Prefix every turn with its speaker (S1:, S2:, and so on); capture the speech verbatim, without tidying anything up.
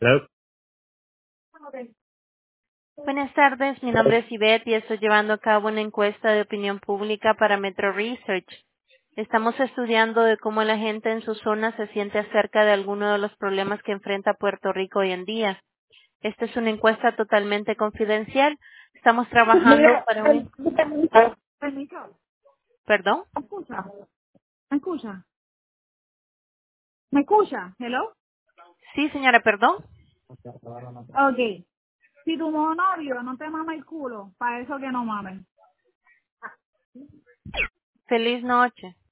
S1: Hello.
S2: Buenas tardes, mi nombre es Ivette y estoy llevando a cabo una encuesta de opinión pública para Metro Research. Estamos estudiando de cómo la gente en su zona se siente acerca de alguno de los problemas que enfrenta Puerto Rico hoy en día. Esta es una encuesta totalmente confidencial. Estamos trabajando
S3: Mira,
S2: para un...
S3: per- permiso, permiso,
S2: ¿Perdón?
S3: ¿me escucha? ¿Me escucha? ¿Me escucha? ¿Hello?
S2: Sí, señora, perdón.
S3: Ok. Si tu novio no te mama el culo, para eso que no mamen.
S2: Feliz noche.